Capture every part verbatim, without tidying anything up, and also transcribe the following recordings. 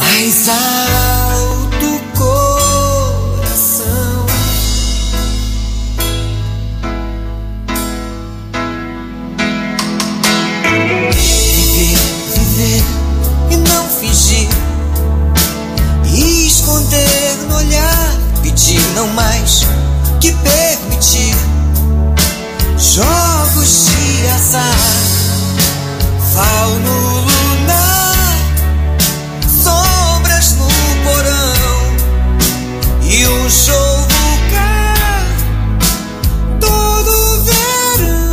mais alto coração. Viver, viver e não fingir, e esconder no olhar, pedir não mais que permitir. Jogos de azar, val no lunar, sombras no porão e um show vulgar todo verão.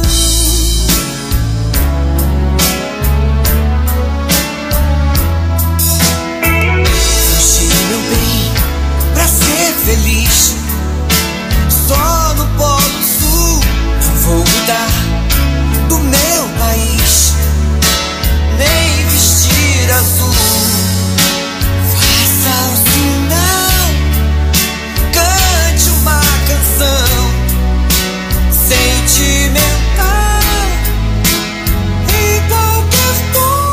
Fugir, meu bem, pra ser feliz, só no Polo Sul não vou mudar do meu país, nem vestir azul. Faça o sinal, cante uma canção sentimental em qualquer tom.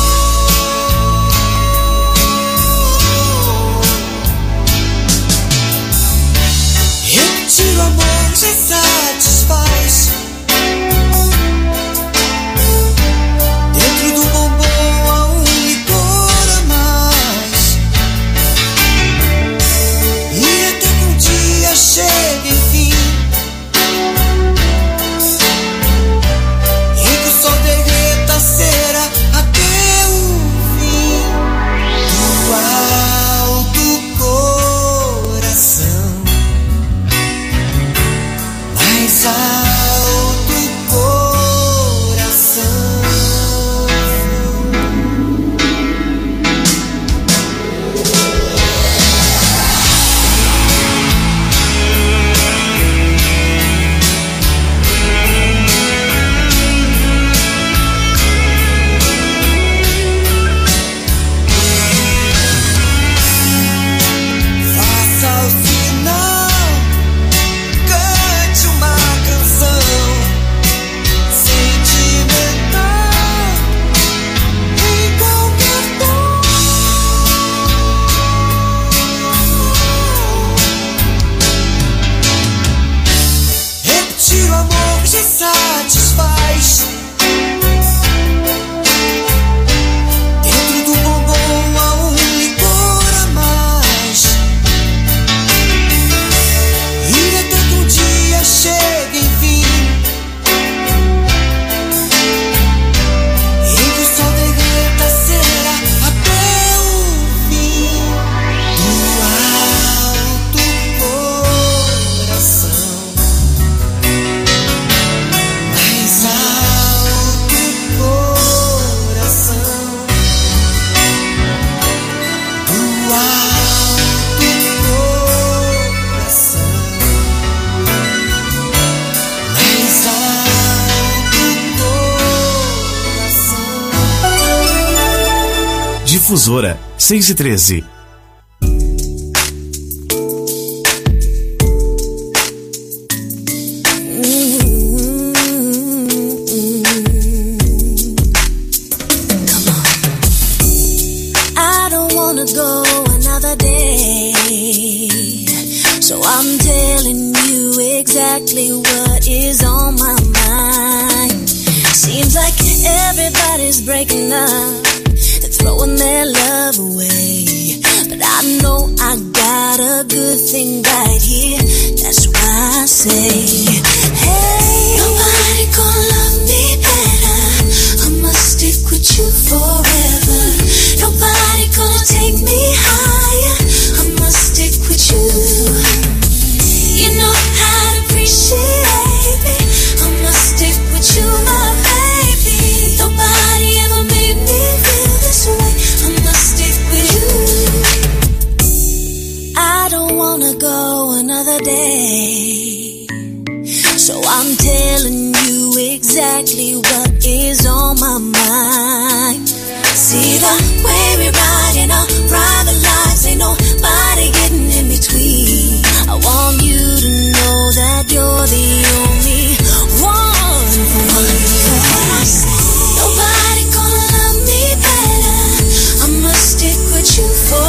Repetir o amor já satisfaz. Dentro do bombom há um licor a mais, e até que um dia chegue enfim, e que o sol derreta a cera até o fim. Do alto coração, mais alto coração. Faça o sinal, cante uma canção sentimental em qualquer tom. Repetir o amor já satisfaz. Dentro do bombom há um licor a mais, e até que um dia chegue enfim, e que o sol derreta a cera até o fim. Do alto coração, mais alto coração. Do alto coração, mais alto coração. Difusora seis e treze. I don't wanna go another day, so I'm telling you exactly what is on my mind. Seems like everybody's breaking up, they're throwing their love away, but I know I got a good thing right here. That's why I say, hey, nobody gonna love me better. I must stick with you forever. Nobody gonna take me higher. I must stick with you. You know how to appreciate me. I must stick with you, my baby. Nobody ever made me feel this way. I must stick with you. I don't wanna go another day, so I'm telling you exactly what is on my mind. See the way we ride in our private lives, ain't nobody getting in between. I want you to know that you're the only one for me. Nobody gonna love me better. I must stick with you for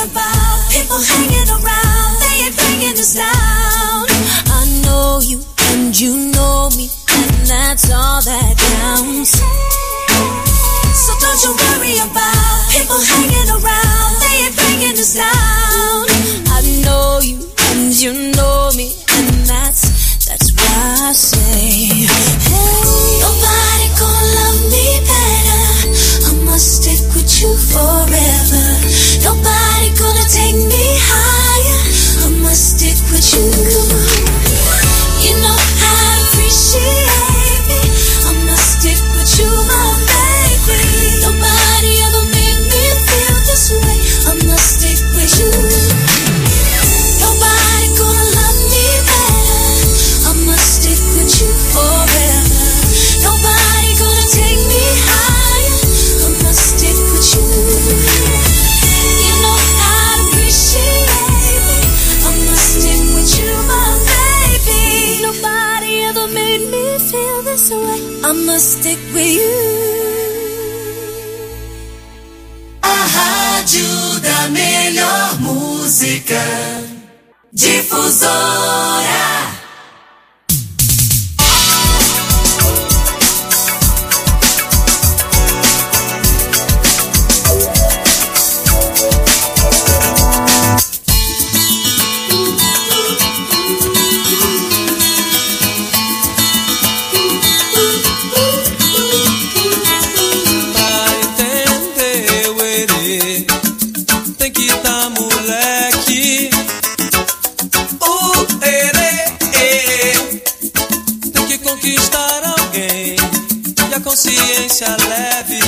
about people hanging around, they ain't bringing us down. I know you and you know me, and that's all that counts. So don't you worry about people hanging around, they ain't bringing us down. I know you and you know me, and that's that's why I say, hey, nobody gonna love me better. I must stick with you forever. Nobody gonna take me higher. I must stick with you. You know I appreciate me. I must stick with you, my baby. Nobody ever made me feel this way. I must stick with you. Nobody gonna love me better. I must stick with you forever. Nobody gonna take me higher. I must stick with you. You know I appreciate me. I must stick with you, my baby. Nobody ever made me feel this way. I must stick with you. A rádio da melhor música. Difusora. Consciência leve.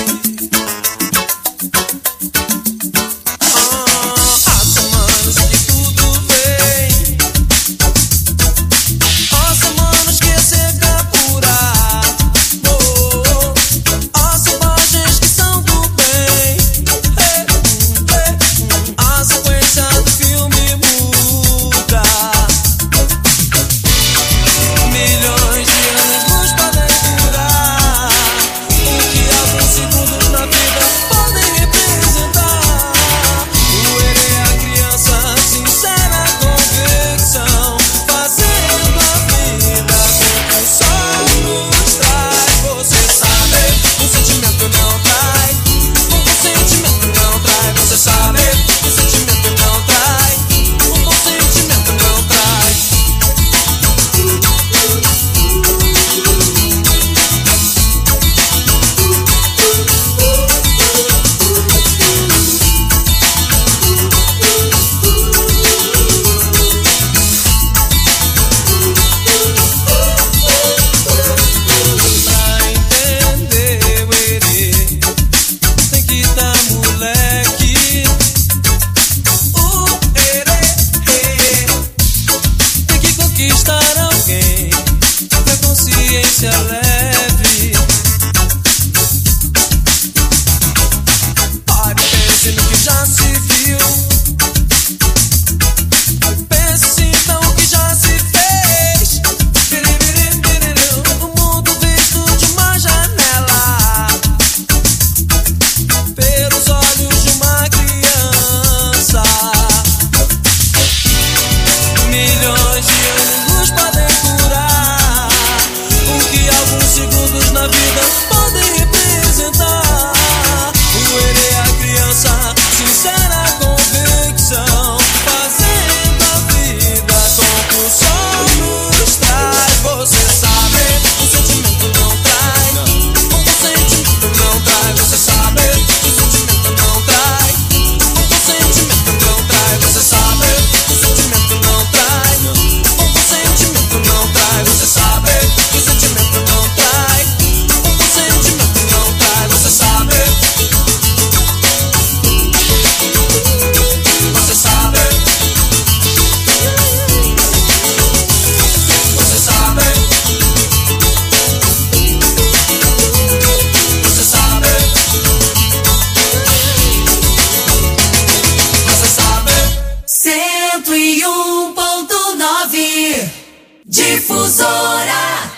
Difusora.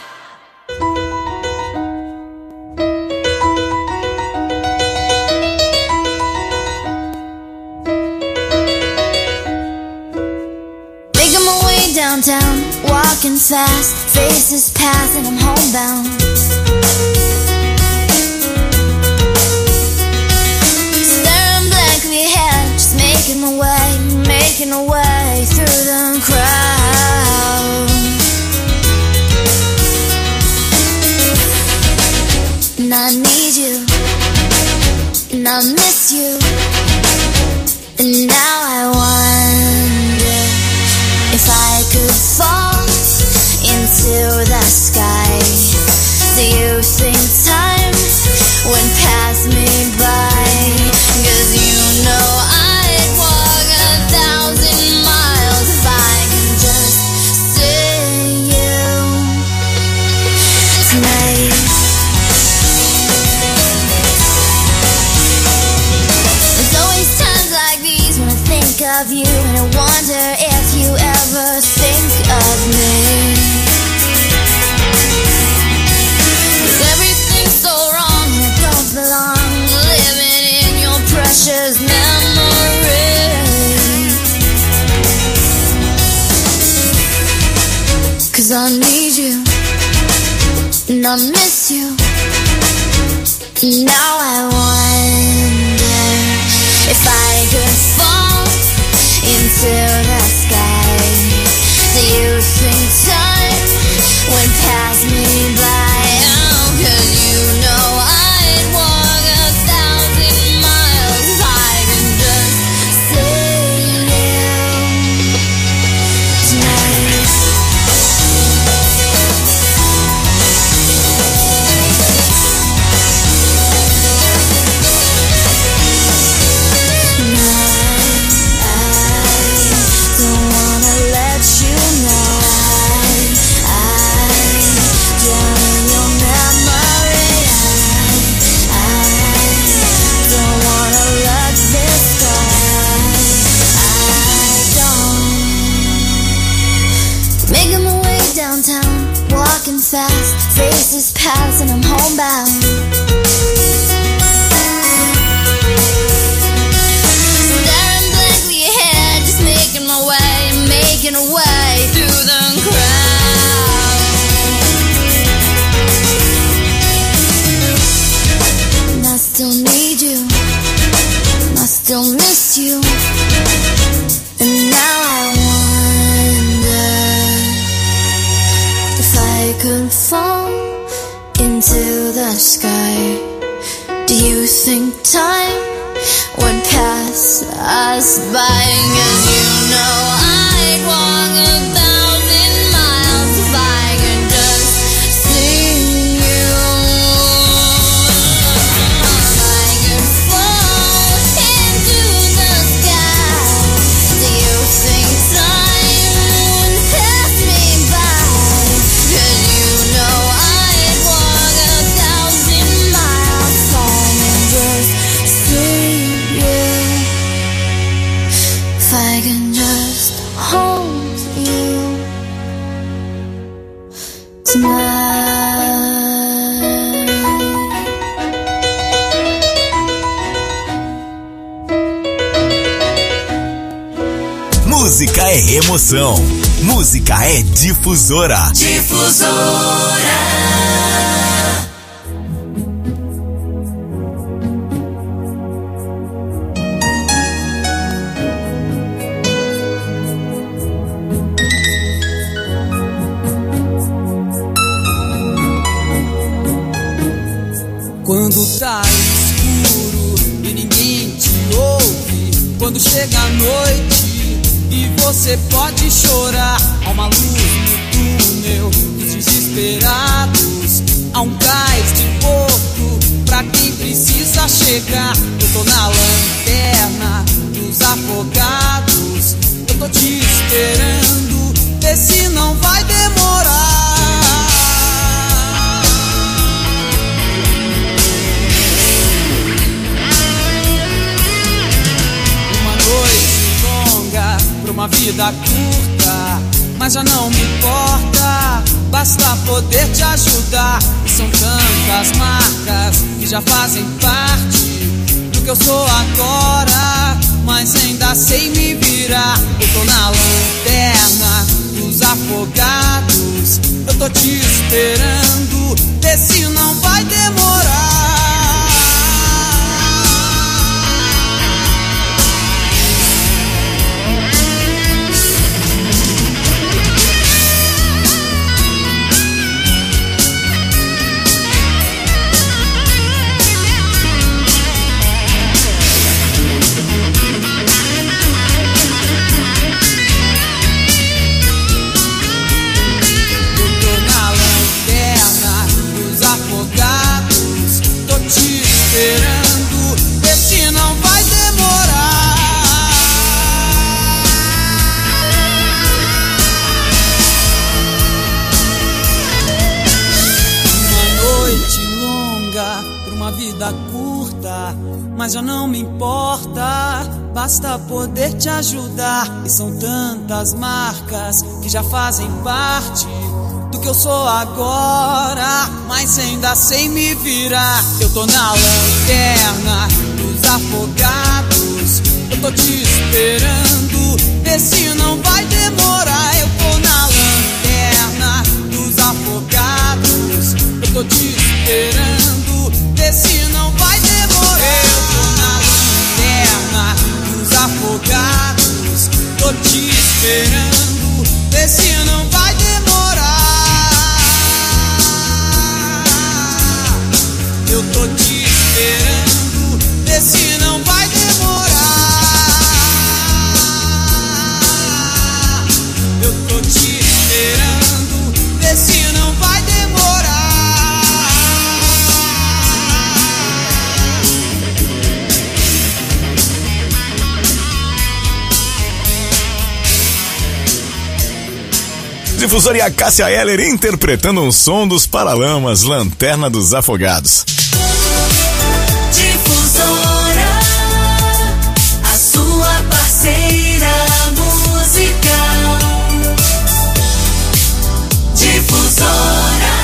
downtown, walking fast, faces pass and I'm homebound. Staring blankly ahead, just making my way, making my way through the crowd. And I need you, and I miss you, and now I wonder if I could fall into the sky. Do you think time would pass me by? 'Cause you know I'd walk a thousand miles if I can just see you tonight. There's always times like these when I think of you, and I wonder if you ever think of me. 'Cause everything's so wrong and I don't belong, living in your precious memory. 'Cause I need you, and I miss you, and now I wonder if I could fall into the sky. Do you think time would pass me by? Oh, 'cause you know I'd walk a thousand miles if I can just see you tonight. Walking fast, faces pass and I'm homebound. Staring blankly ahead, just making my way, making a way through the crowd. And I still need you, and I still miss you, and now I could fall into the sky. Do you think time would pass us by? 'Cause you know I'd walk a thousand miles if I could just see you. If I could fall into the sky, do you think time would pass me by? 'Cause you know I'd walk a thousand miles home and just see you. If I can just hold you tonight. Música é emoção. Música é difusora. Difusora. Quando tá escuro e ninguém te ouve, quando chega a noite e você pode chorar, há uma luz no túnel dos desesperados, há um cais de porto pra quem precisa chegar. Eu tô na lanterna dos afogados, eu tô te esperando, vê se não vai demorar. Pra uma vida curta, mas já não me importa, basta poder te ajudar. E são tantas marcas que já fazem parte do que eu sou agora, mas ainda sei me virar. Eu tô na lanterna dos afogados. Eu tô te esperando, vê se não vai demorar. Esperando, vê se não vai demorar. Uma noite longa pra uma vida curta, mas já não me importa, basta poder te ajudar. E são tantas marcas que já fazem parte do que eu sou agora, mas ainda sei me virar. Eu tô na lanterna dos afogados, eu tô te esperando, vê se não vai demorar. Eu tô na lanterna dos afogados, eu tô te esperando, vê se não vai demorar. Eu tô na lanterna dos afogados, tô te esperando, vê se não vai demorar. Eu tô te esperando, vê se não vai demorar. Eu tô te esperando, vê se não vai demorar. Difusora e a Cássia Eller interpretando um som dos Paralamas, Lanterna dos Afogados. Difusora, a sua parceira musical. Difusora.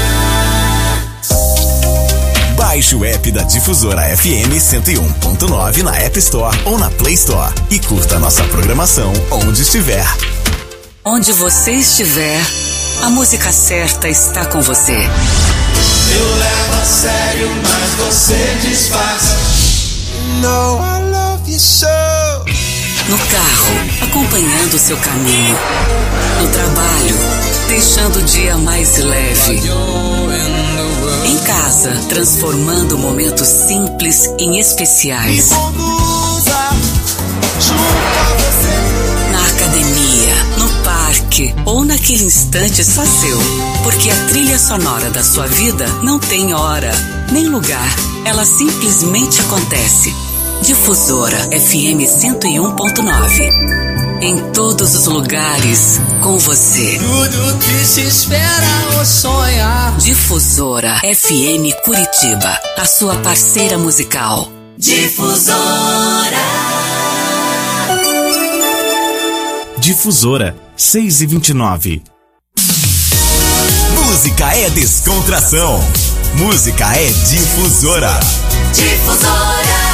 Baixe o app da Difusora F M cento e um ponto nove na App Store ou na Play Store e curta nossa programação onde estiver. Onde você estiver, a música certa está com você. Eu levo a sério, mas você disfarça. No, I love you so. No carro, acompanhando o seu caminho. No trabalho, deixando o dia mais leve. Em casa, transformando momentos simples em especiais. Me conduza junto a você. Na academia, no parque ou naquele instante só seu. Porque a trilha sonora da sua vida não tem hora, nem lugar. Ela simplesmente acontece. Difusora F M cento e um ponto nove. Em todos os lugares, com você. Tudo que se espera ou sonha. Difusora F M Curitiba, a sua parceira musical. Difusora. Difusora, seis e vinte e nove. Música é descontração. Música é Difusora. Difusora.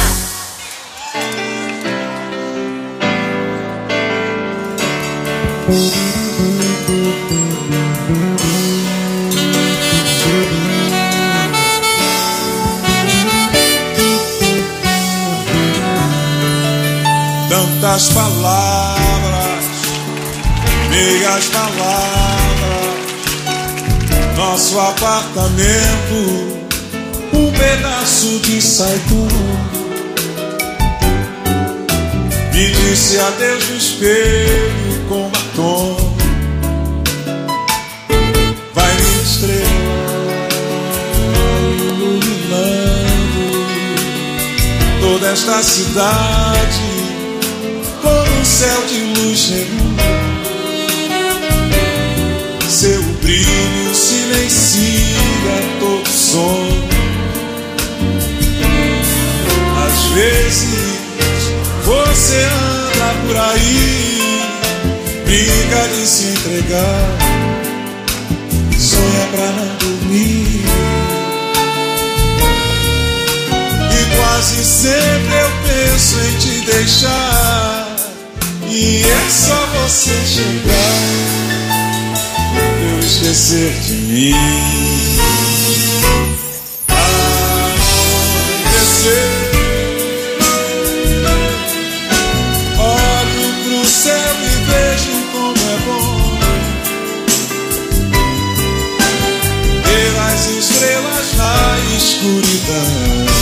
Tantas palavras, meias palavras. Nosso apartamento, um pedaço de sai do mundo. Me disse adeus no espelho com batom. Vai minha estrela iluminando toda esta cidade com um céu de luz genuína. Seu brilho silencia todo som. Às vezes você anda por aí, brinca de se entregar, sonha pra não dormir. E quase sempre eu penso em te deixar, e é só você chegar eu esquecer de mim. Anoitecer, olho pro céu e vejo como é bom ver as estrelas na escuridão.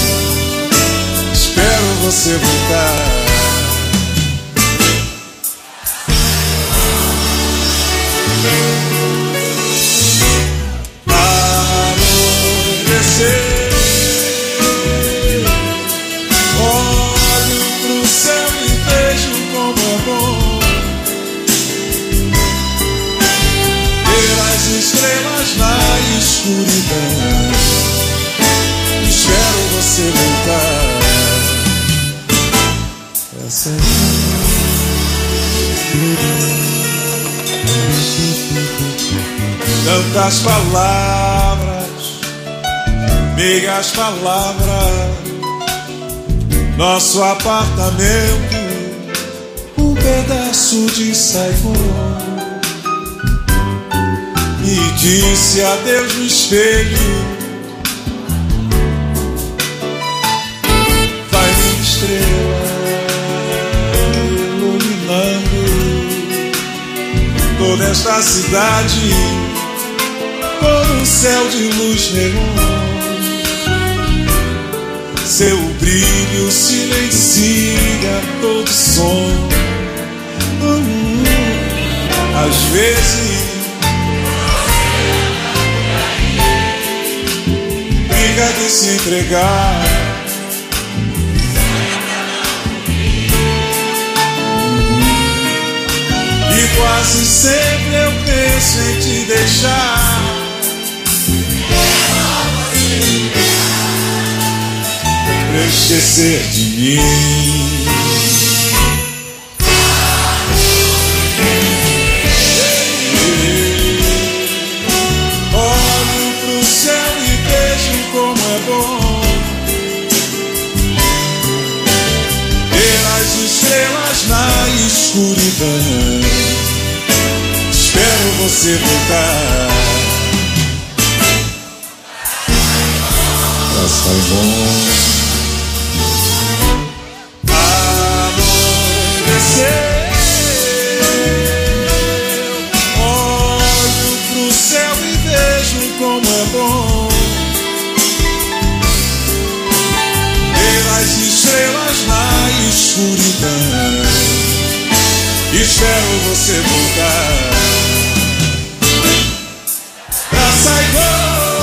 Espero você voltar. Olho pro céu e vejo como é bom ver as estrelas na escuridão. Espero você voltar. Essa é tantas palavras, meias palavras, nosso apartamento, um pedaço de Saigon. Me disse adeus no espelho, vai minha estrela iluminando toda esta cidade como um céu de luz neon. Seu brilho silencia todo som. Hum, às vezes briga de se entregar. E quase sempre eu penso em te deixar. Pra esquecer de mim. Olho pro céu e vejo como é bom ver as estrelas na escuridão. Espero você voltar pra Saigon. Olho pro céu e vejo como é bom ver as estrelas na escuridão. Espero você voltar pra Saigon.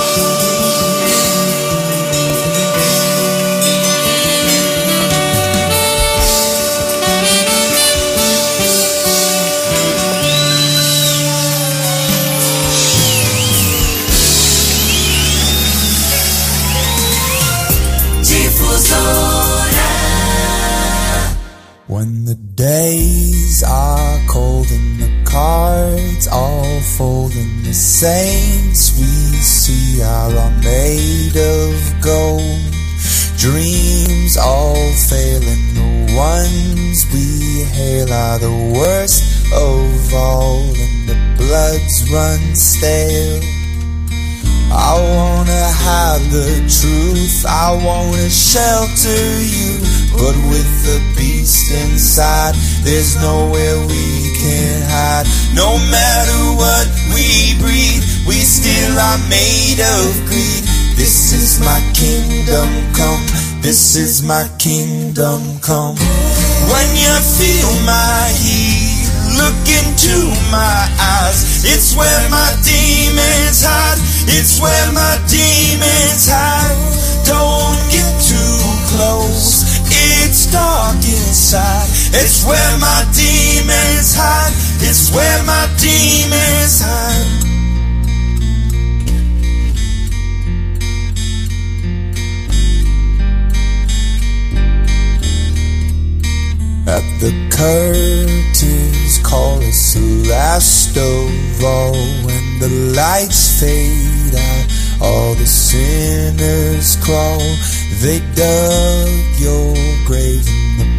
When the days are cold and the cards all fold and the saints we see are all made of gold, dreams all fail and the ones we hail are the worst of all and the bloods run stale. I wanna hide the truth, I wanna shelter you, but with the beast inside, there's nowhere we can hide. No matter what we breed, we still are made of greed. This is my kingdom come, this is my kingdom come. When you feel my heat, look into my eyes, it's where my demons hide, it's where my demons hide. Don't get too close, it's dark inside, it's where my demons hide, it's where my demons hide. At the curtains call us the last of all. When the lights fade out, all the sinners crawl. They dug your grave in the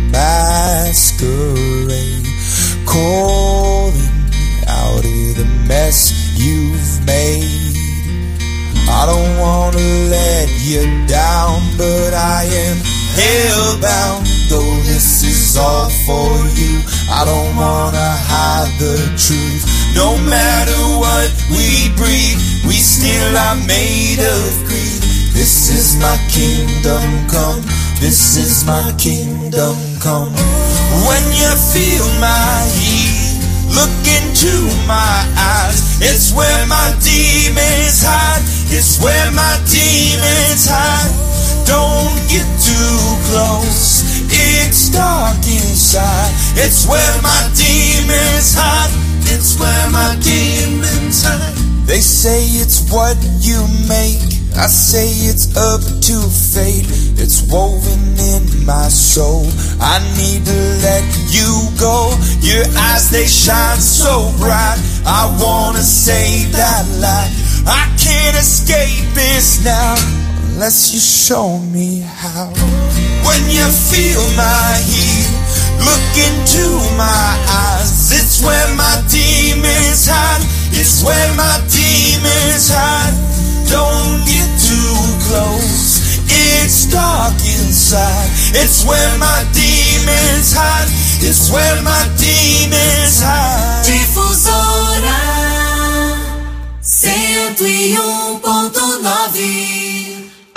masquerade, calling out of the mess you've made. I don't wanna let you down, but I am hellbound. Though this is all for you, I don't wanna hide the truth. No matter what we breathe, we still are made of greed. This is my kingdom come, this is my kingdom come. When you feel my heat, look into my eyes. It's where my demons hide, it's where my demons hide. Don't get too close, it's dark inside. It's where my demons hide, it's where my demons hide. They say it's what you make, I say it's up to fate. It's woven in my soul, I need to let you go. Your eyes, they shine so bright, I wanna say that light. I can't escape this now, unless you show me how. When you feel my heat, look into my eyes. It's where my demons hide, it's where my demons hide. Don't get too close, it's dark inside. It's where my demons hide, it's where my demons hide. Difusora cento e um ponto nove.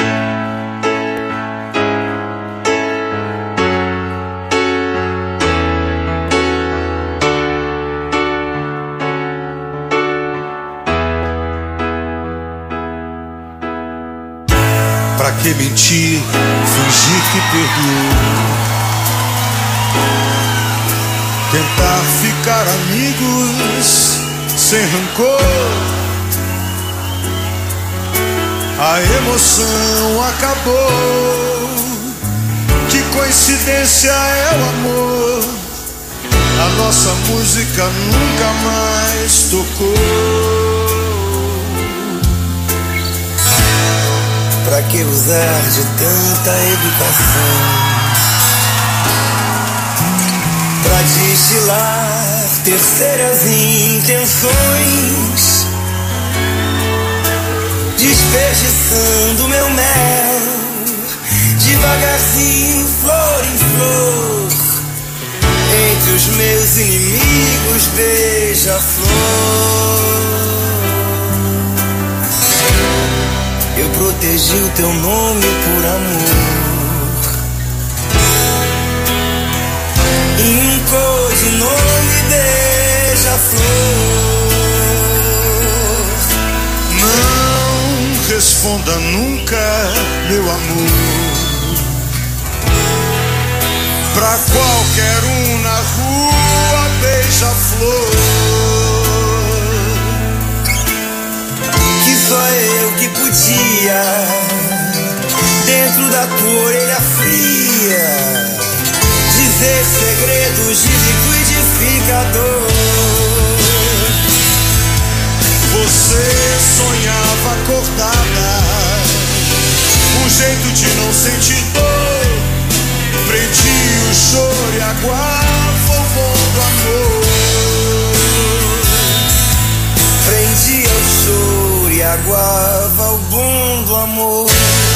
Pra que mentir, fingir que perdoou? Tentar ficar amigos sem rancor. A emoção acabou. Que coincidência é o amor. A nossa música nunca mais tocou. Pra que usar de tanta educação? Pra destilar terceiras intenções, desperdiçando meu mel, devagarzinho, flor em flor. Entre os meus inimigos, beija-flor. Eu protegi o teu nome por amor, e um codinome, beija-flor. Não responda nunca, meu amor, pra qualquer um na rua, beija-flor. Que só eu que podia, dentro da tua orelha fria, dizer segredos de liquidificador. Você sonhava acordada, um jeito de não sentir dor. Prendia o choro e aguava o bom do amor. Prendia o choro e aguava o bom do amor.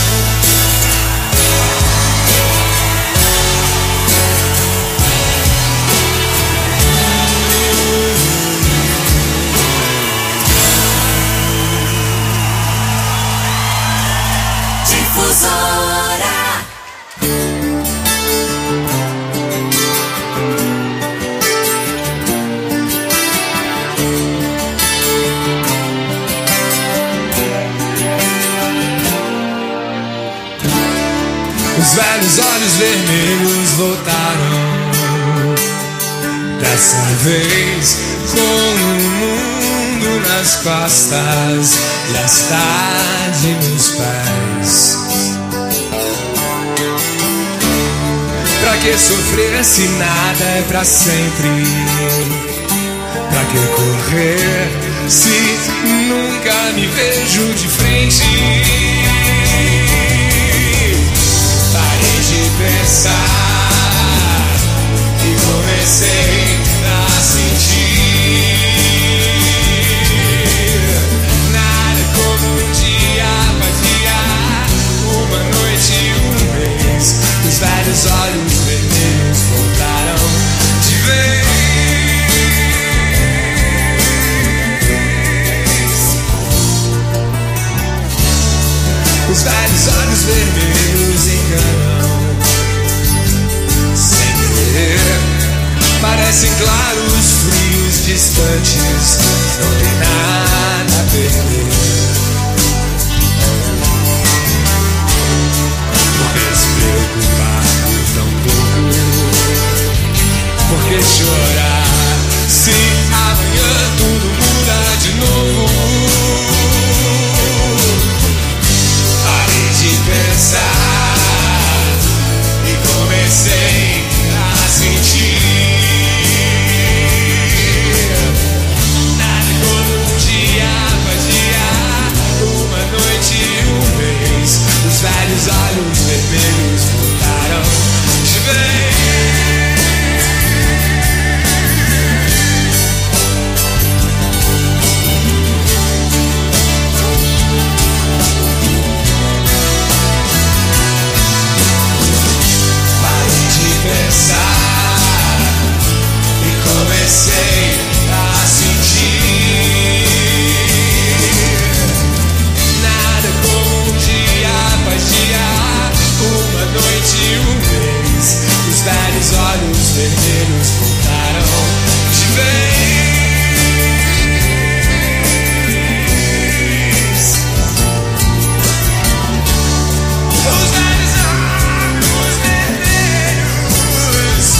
Difusora. Os velhos olhos vermelhos voltaram, dessa vez com o mundo nas costas e a cidade nos pés. Pra que sofrer se nada é pra sempre? Pra que correr se nunca me vejo de frente? Parei de pensar e comecei a sentir. vermelhos enganam. Sem querer, parecem claros, frios, distantes. Não tem nada a perder. Por que se preocupar por tão pouco? Por que chorar se amanhã tudo muda de novo? Parei de pensar e comecei a sentir. Nada como um dia após dia, uma noite e um mês. Os velhos olhos vermelhos voltaram de vez. Comecei a sentir. Nada como um dia após dia, uma noite e um mês. Os velhos olhos vermelhos voltaram de vez. Os velhos olhos vermelhos.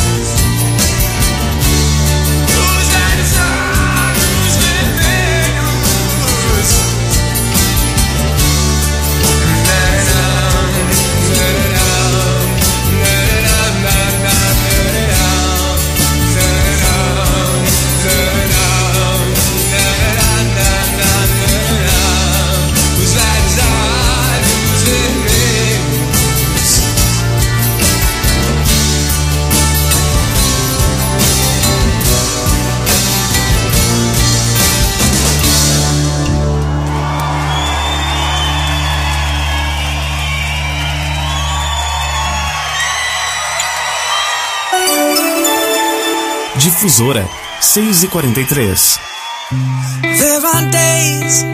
Difusora seis e quarenta e três. There are days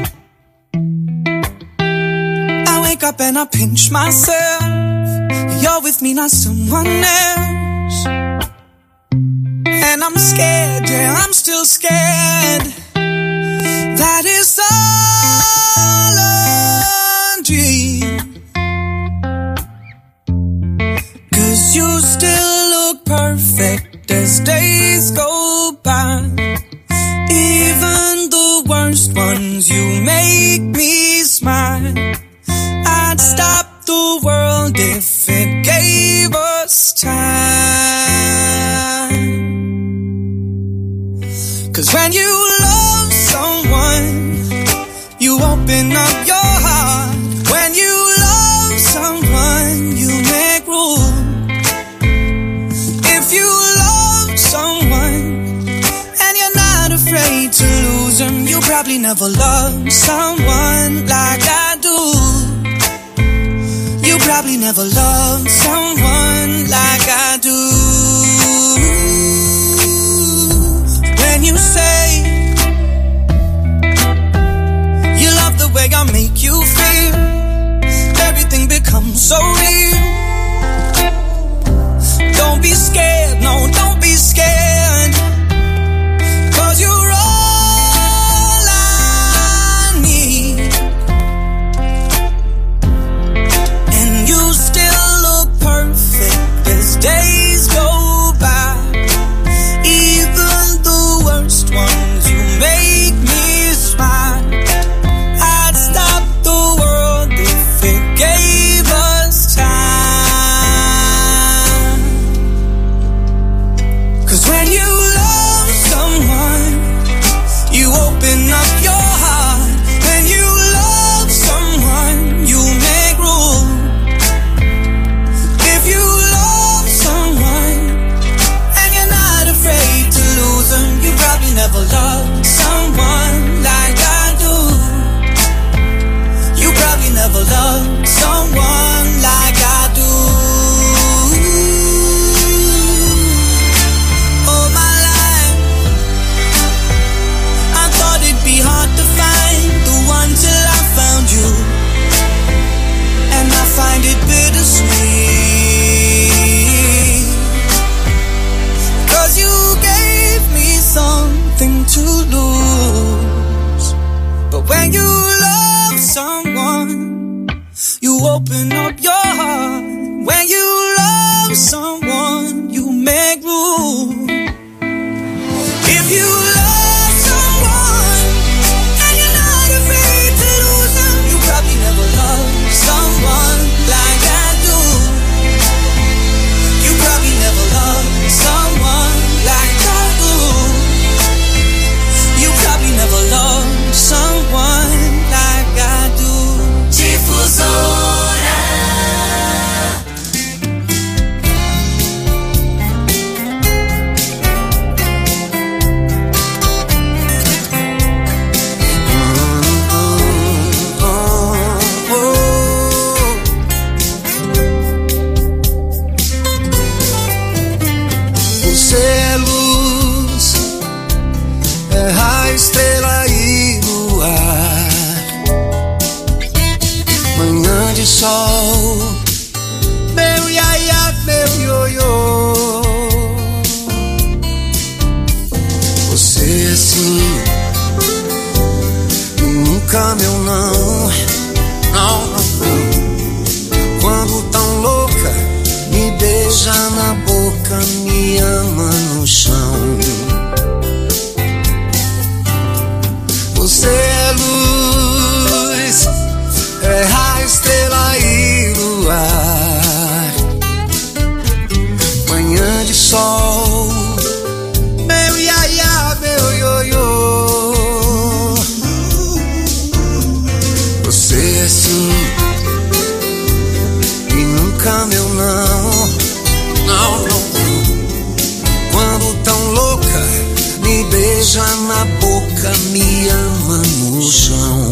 I wake up and I pinch myself. You're with me, not someone else. And I'm scared, yeah, I'm still scared. That is all a dream. 'Cause you still look perfect as days go by. Even the worst ones, you make me smile. I'd stop the world if it gave us time. 'Cause when you love someone, you open up your heart. When you love someone, you make room. If you love someone and you're not afraid to lose them, you probably never loved someone like I do. You probably never loved someone like I do. When you say you love the way I make you feel, everything becomes so real. Don't be scared, no, don't be scared. 'Cause you're all I need. And you still look perfect as days go by. Even the worst ones, you make me smile. I'd stop the world if it gave us time. to lose. But when you love someone, you open up your heart. When you love someone, you make room. If you love someone and you're not afraid to lose them, you probably never loved someone like I do. You probably never loved someone like I do. You probably never loved someone like I do. Difusora. Estrela e luar, manhã de sol, meu iaia, meu ioiô. Você sim, nunca meu não, não, não. Quando tão louca, me beija na boca, me ama no chão. Você é luz, é a estrela e luar, manhã de sol, meu iaia, meu ioiô. Você é sim, e nunca meu não, não, não. Quando tão louca, me beija na boca, me ama no chão.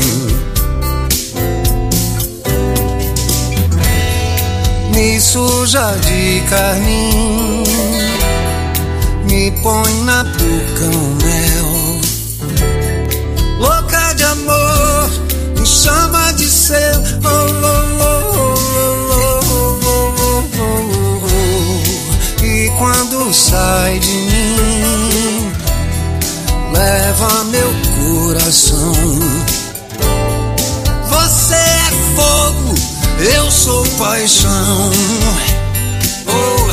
Me suja de carmim, me põe na boca um mel. Louca de amor, me chama de seu. Oh, oh, oh, oh, oh, oh, oh, oh. E quando sai de mim, leva meu coração. Você é fogo, eu sou paixão. Oh,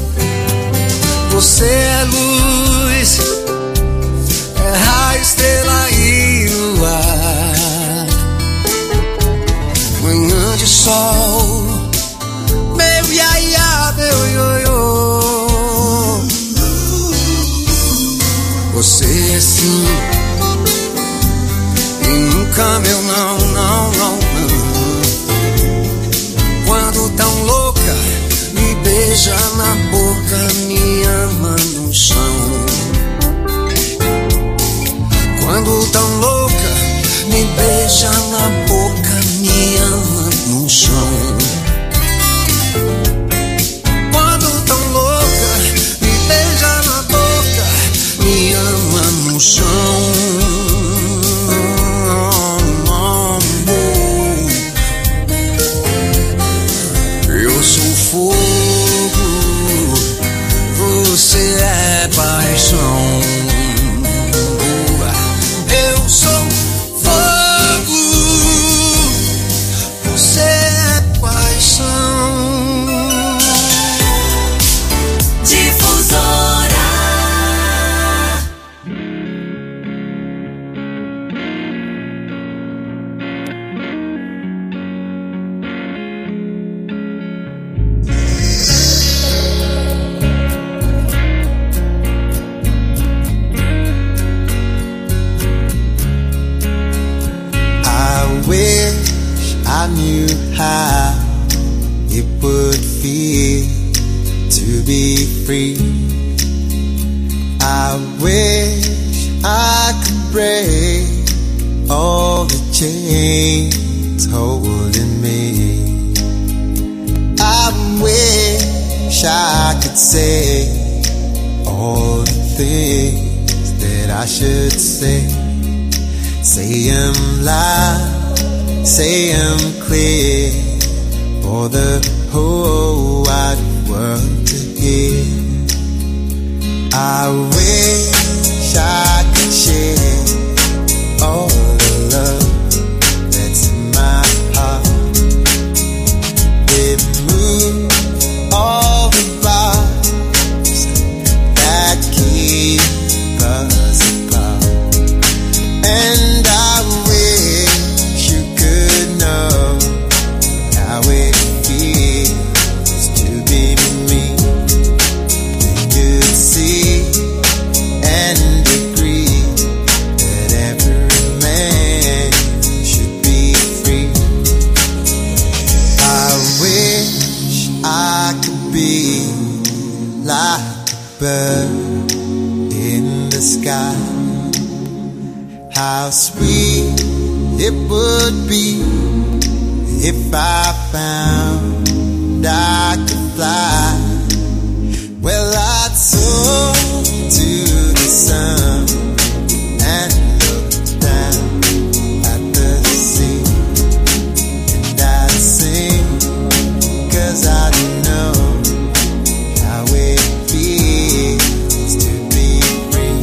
você é luz, é a estrela e luar, manhã de sol, meu iaia, meu ioiô. Você é sim, e nunca meu não, não, não, não. Quando tão louca, me beija na boca, me ama no chão. Quando tão louca, me beija na boca, me ama no chão. Quando tão louca, me beija na boca, me ama no chão. Eu sou fogo, você é paixão. Eu sou fogo, você é paixão. Difusora. I knew how it would feel to be free. I wish I could break all the chains holding me. I wish I could say all the things that I should say. Say 'em loud, say 'em clear, for the whole wide world to hear. I wish I could share how sweet it would be if I found I could fly. Well, I'd soar to the sun and look down at the sea, and I'd sing, 'cause I know how it feels to be free.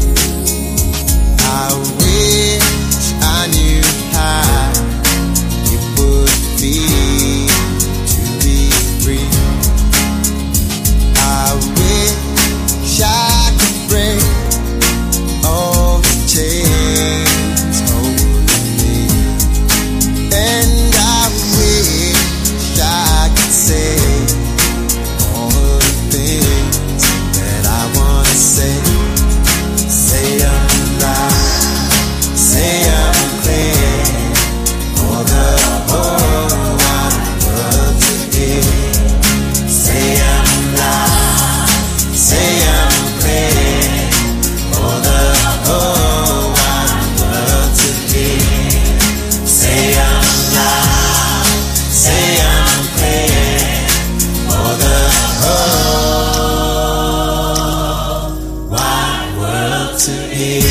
I wish I knew how it would feel to be free. I wish I could break all the chains holding me, and I wish I could say all the things that I wanna say. Say I'm loud, say I'm clear, for the whole wide world to hear. Say I'm loud, say I'm clear, for the whole wide world to hear. Say I'm loud, say I'm clear, for the whole wide world to hear.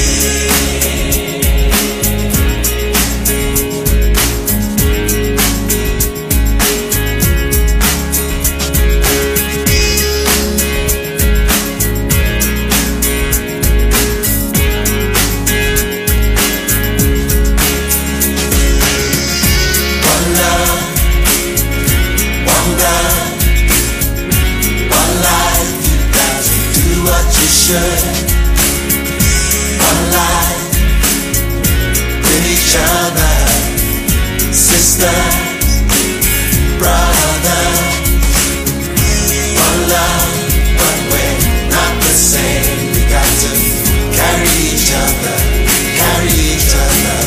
One love, one God, one life, you got to do what you should. One life, with each other, sisters, brothers. One love, but we're not the same. We got to carry each other, carry each other.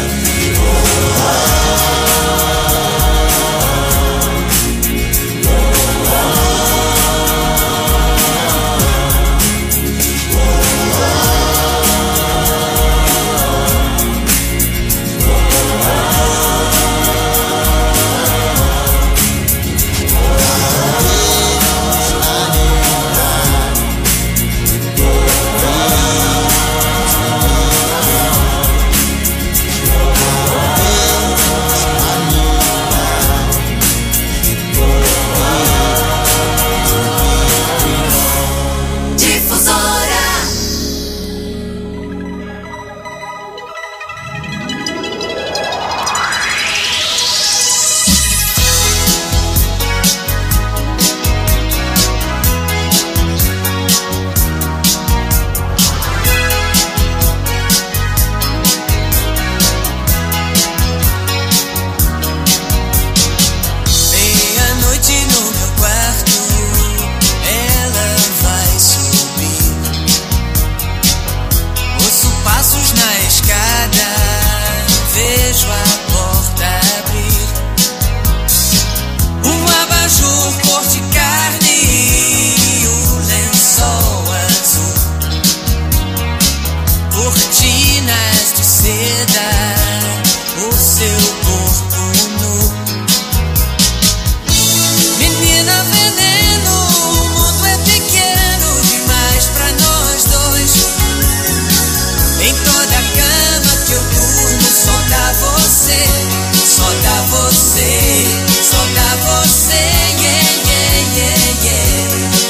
Meia-noite no meu quarto, ela vai subir. Ouço passos na escada, vejo a porta abrir. Um abajur cor de carne e o lençol azul. Cortinas de seda, o seu corpo nu. Menina veneno, o mundo é pequeno demais pra nós dois. Em toda a cama que eu durmo só dá você, só dá você, só dá você, yeah, yeah, yeah, yeah.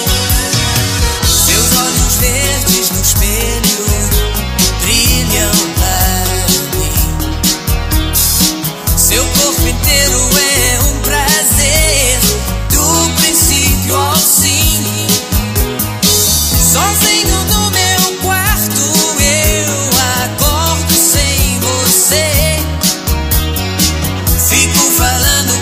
Seus olhos verdes no espelho brilham para mim. Seu corpo inteiro é um prazer, do princípio ao fim. Sozinho no meu quarto eu acordo sem você. Fico falando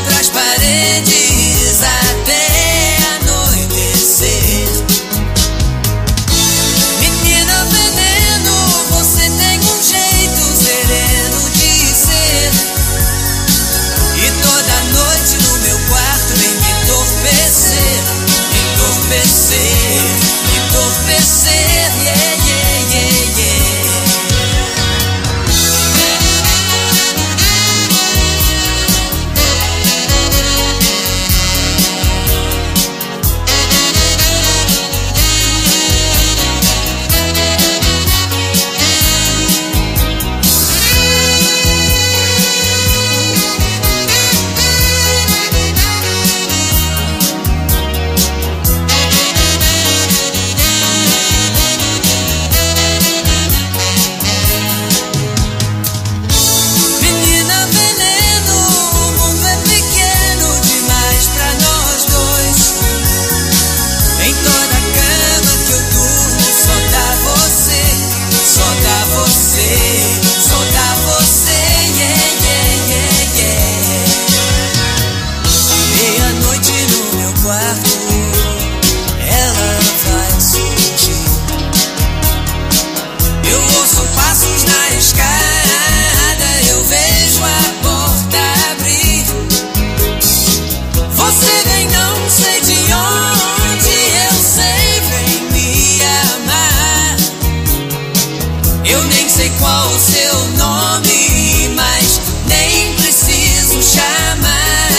você, só dá você, yeah, yeah, yeah, yeah. Meia-noite no meu quarto, ela vai surgir. Eu ouço passos na escada, eu vejo a porta abrir. Você vem, não sei de onde, eu sei, vem me amar. Eu nem sei qual o seu nome, mas nem preciso chamar.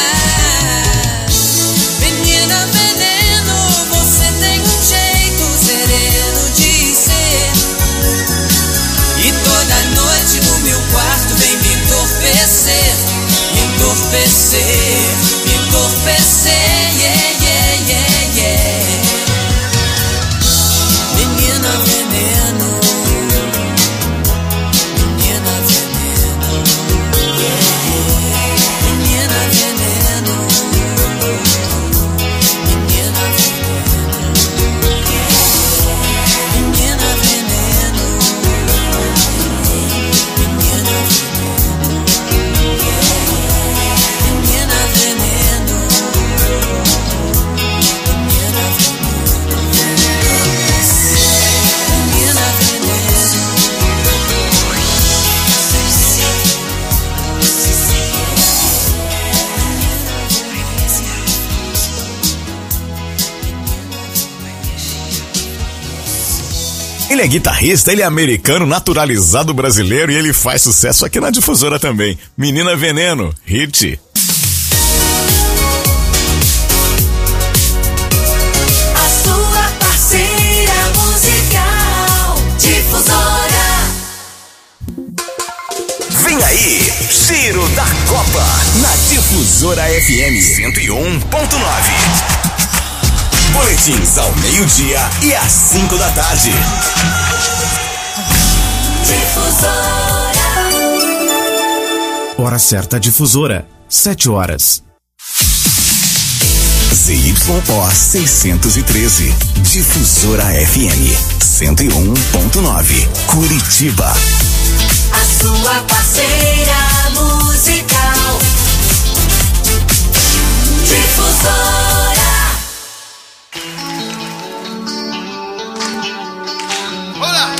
Menina veneno, você tem um jeito sereno de ser. E toda noite no meu quarto vem me entorpecer, me entorpecer, me entorpecer, yeah, yeah, yeah, yeah. Menina veneno, menina veneno, yeah. Menina veneno, menina veneno, yeah. Menina veneno, menina veneno, yeah. Menina veneno, menina Ele é guitarrista, ele é americano, naturalizado brasileiro e ele faz sucesso aqui na Difusora também. Menina Veneno, hit. A sua parceira musical, Difusora. Vem aí, Giro da Copa, na Difusora F M cento e um ponto nove. Boletins ao meio-dia e às cinco da tarde. Difusora. Hora certa, Difusora, sete horas. Z Y O seiscentos e treze, Difusora F M cento e um ponto nove, Curitiba. A sua parceira musical, Difusora. Olá!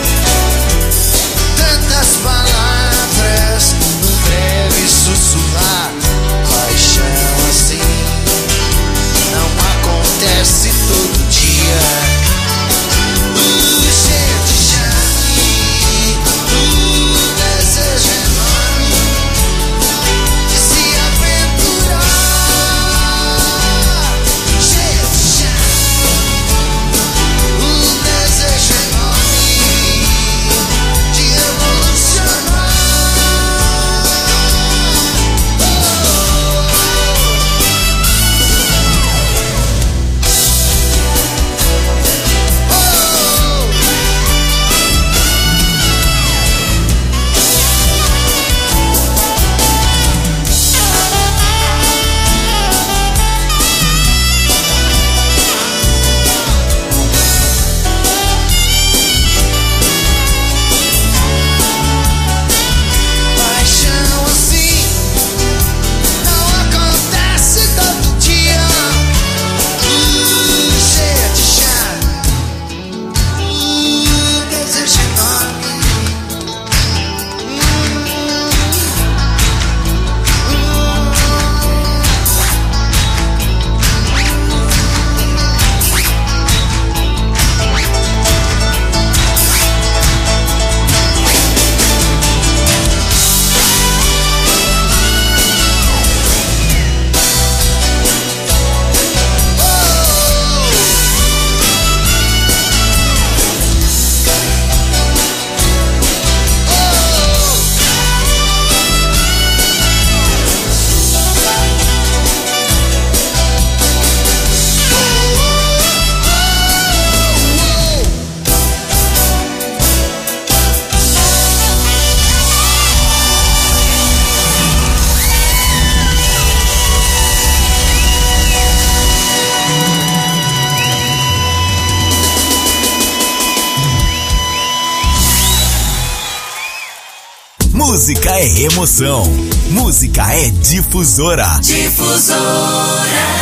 Palavras num breve sussurrar. Música é emoção. Música é Difusora. Difusora.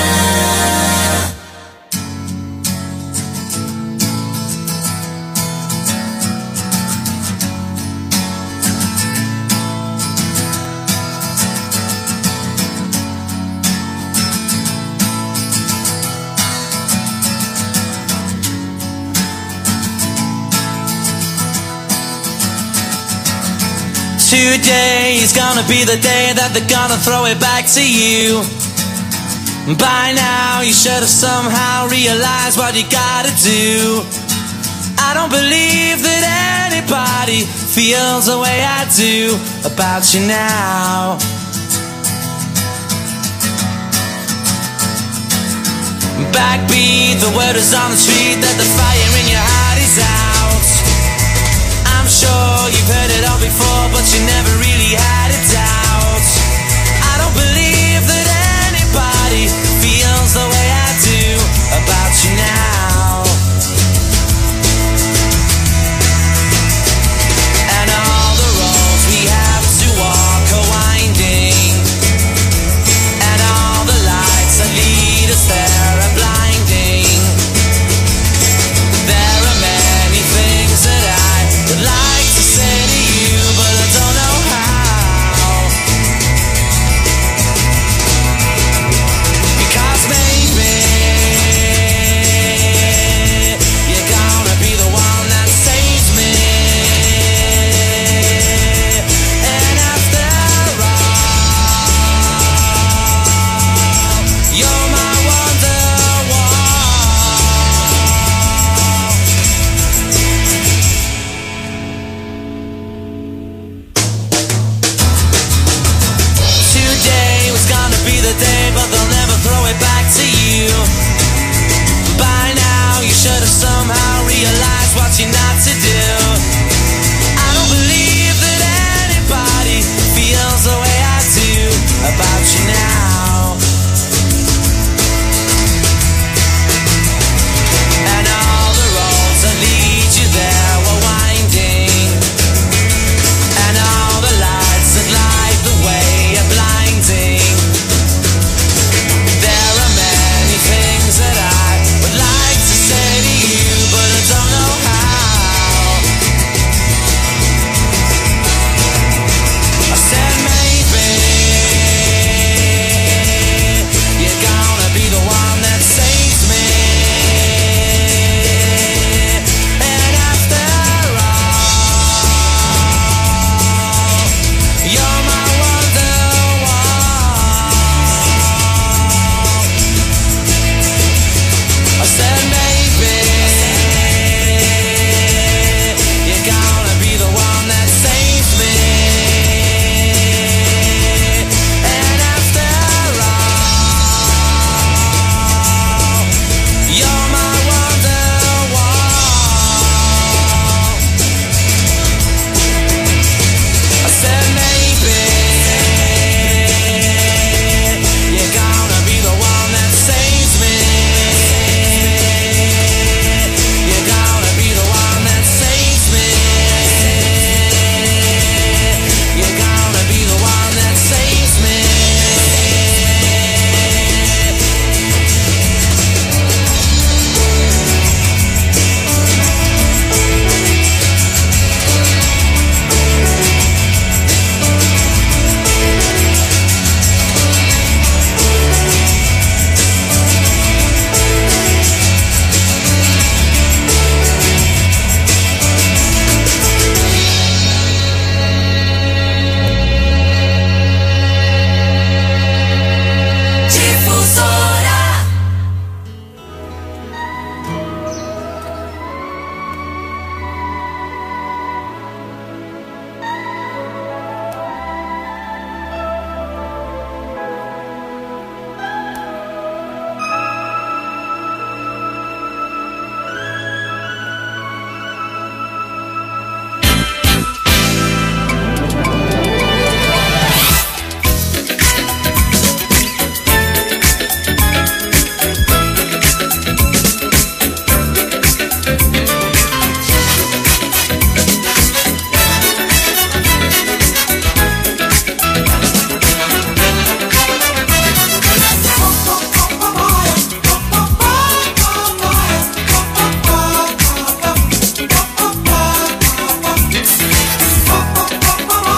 Today is gonna be the day that they're gonna throw it back to you. By now you should have somehow realized what you gotta do. I don't believe that anybody feels the way I do about you now. Backbeat, the word is on the street that the fire in your heart is out. I'm sure you've heard it all